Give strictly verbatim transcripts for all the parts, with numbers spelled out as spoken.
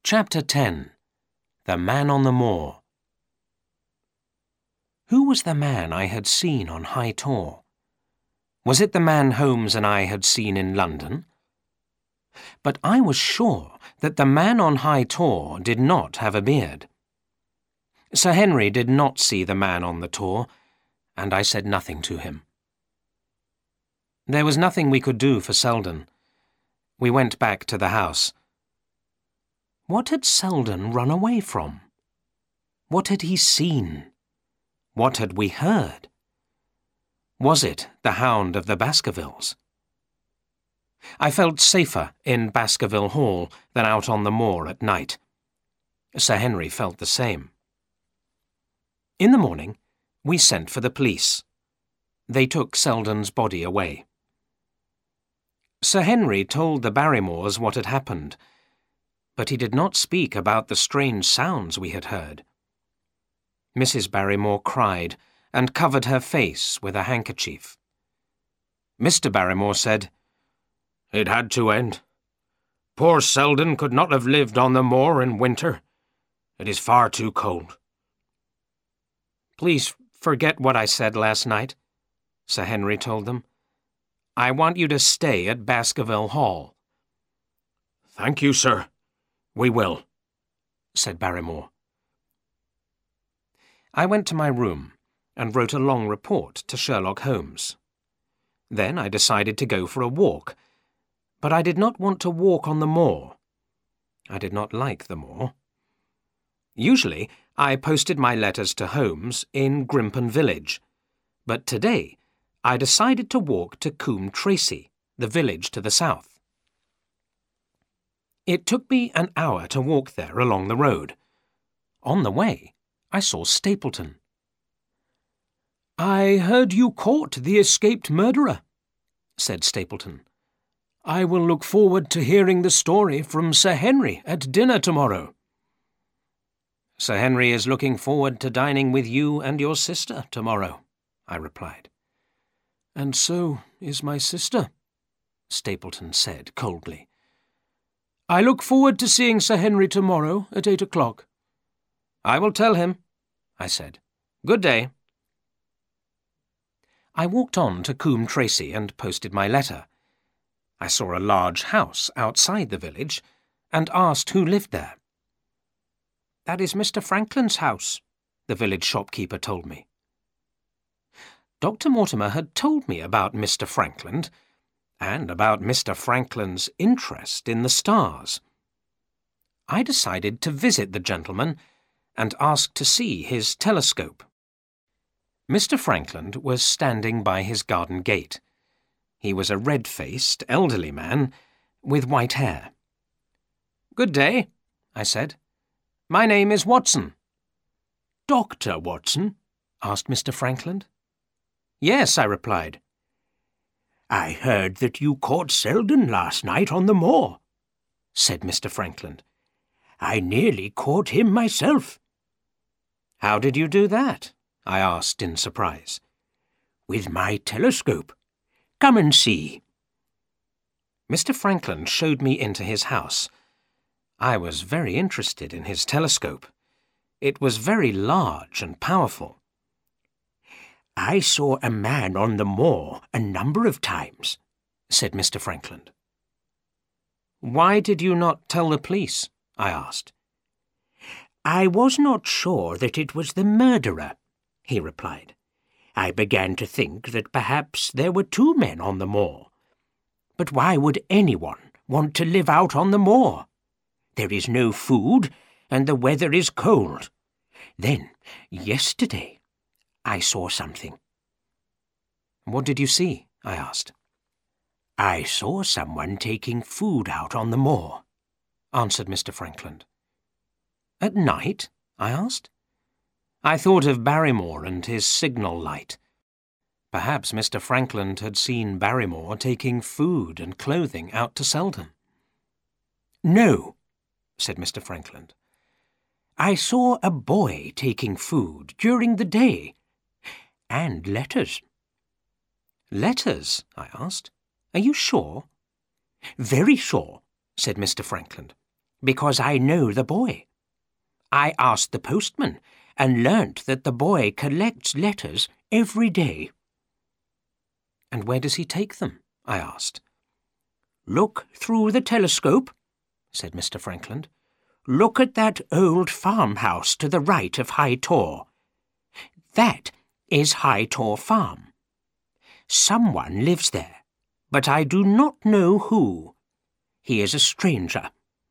Chapter ten. The Man on the Moor. Who was the man I had seen on High Tor? Was it the man Holmes and I had seen in London? But I was sure that the man on High Tor did not have a beard. Sir Henry did not see the man on the Tor, and I said nothing to him. There was nothing we could do for Selden. We went back to the house. What had Selden run away from? What had he seen? What had we heard? Was it the hound of the Baskervilles? I felt safer in Baskerville Hall than out on the moor at night. Sir Henry felt the same. In the morning, we sent for the police. They took Selden's body away. Sir Henry told the Barrymores what had happened, but he did not speak about the strange sounds we had heard. Missus Barrymore cried and covered her face with a handkerchief. Mister Barrymore said, "It had to end. Poor Selden could not have lived on the moor in winter. It is far too cold." "Please forget what I said last night," Sir Henry told them. "I want you to stay at Baskerville Hall." "Thank you, sir. We will," said Barrymore. I went to my room and wrote a long report to Sherlock Holmes. Then I decided to go for a walk, but I did not want to walk on the moor. I did not like the moor. Usually I posted my letters to Holmes in Grimpen Village, but today I decided to walk to Coombe Tracey, the village to the south. It took me an hour to walk there along the road. On the way, I saw Stapleton. "I heard you caught the escaped murderer," said Stapleton. "I will look forward to hearing the story from Sir Henry at dinner tomorrow." "Sir Henry is looking forward to dining with you and your sister tomorrow," I replied. "And so is my sister," Stapleton said coldly. "I look forward to seeing Sir Henry tomorrow at eight o'clock." "I will tell him," I said. "Good day." I walked on to Coombe Tracey and posted my letter. I saw a large house outside the village and asked who lived there. "That is Mister Frankland's house," the village shopkeeper told me. Doctor Mortimer had told me about Mister Frankland and about Mister Frankland's interest in the stars. I decided to visit the gentleman and ask to see his telescope. Mister Frankland was standing by his garden gate. He was a red-faced, elderly man with white hair. "Good day," I said. "My name is Watson." "Doctor Watson?" asked Mister Frankland. "Yes," I replied. "I heard that you caught Selden last night on the moor," said Mister Frankland. "I nearly caught him myself." "How did you do that?" I asked in surprise. "With my telescope. Come and see." Mister Frankland showed me into his house. I was very interested in his telescope. It was very large and powerful. "I saw a man on the moor a number of times," said Mister Frankland. "Why did you not tell the police?" I asked. "I was not sure that it was the murderer," he replied. "I began to think that perhaps there were two men on the moor. But why would anyone want to live out on the moor? There is no food, and the weather is cold. Then, yesterday, I saw something." "What did you see?" I asked. "I saw someone taking food out on the moor," answered Mister Frankland. "At night?" I asked. I thought of Barrymore and his signal light. Perhaps Mister Frankland had seen Barrymore taking food and clothing out to Selden. "No," said Mister Frankland. "I saw a boy taking food during the day, and letters." "Letters?" I asked. "Are you sure?" "Very sure," said Mister Frankland. because I know the boy. I asked the postman and learnt that the boy collects letters every day." "And where does he take them?" I asked. "Look through the telescope," said Mister Frankland. "Look at that old farmhouse to the right of High Tor. That is High Tor Farm. Someone lives there, but I do not know who. He is a stranger."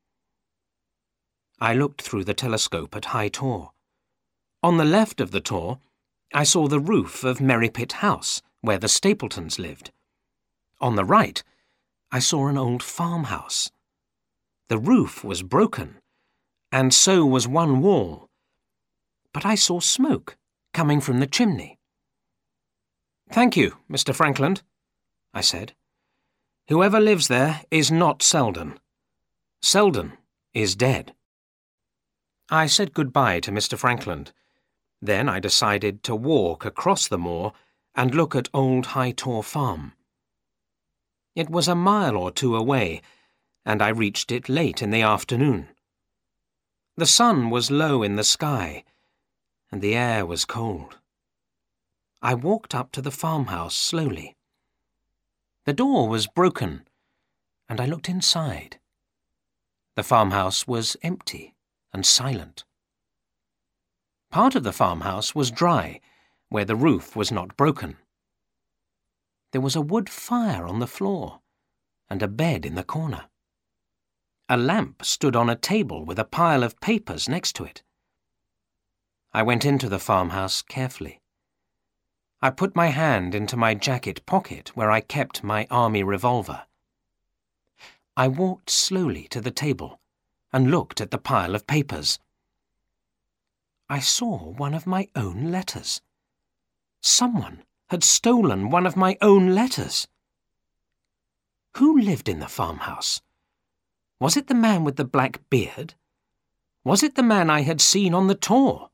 I looked through the telescope at High Tor. On the left of the tor, I saw the roof of Merripit House, where the Stapletons lived. On the right, I saw an old farmhouse. The roof was broken, and so was one wall, but I saw smoke coming from the chimney. "Thank you, Mister Frankland," I said. "Whoever lives there is not Selden. Selden is dead." I said goodbye to Mister Frankland. Then I decided to walk across the moor and look at Old High Tor Farm. It was a mile or two away, and I reached it late in the afternoon. The sun was low in the sky, and the air was cold. I walked up to the farmhouse slowly. The door was broken, and I looked inside. The farmhouse was empty and silent. Part of the farmhouse was dry, where the roof was not broken. There was a wood fire on the floor, and a bed in the corner. A lamp stood on a table with a pile of papers next to it. I went into the farmhouse carefully. I put my hand into my jacket pocket where I kept my army revolver. I walked slowly to the table and looked at the pile of papers. I saw one of my own letters. Someone had stolen one of my own letters. Who lived in the farmhouse? Was it the man with the black beard? Was it the man I had seen on the tor?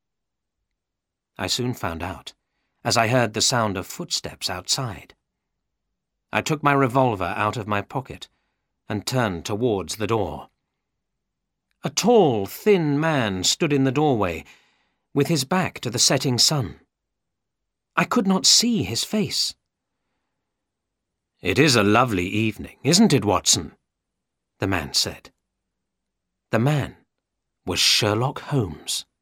I soon found out, as I heard the sound of footsteps outside. I took my revolver out of my pocket and turned towards the door. A tall, thin man stood in the doorway, with his back to the setting sun. I could not see his face. "It is a lovely evening, isn't it, Watson?" the man said. The man was Sherlock Holmes.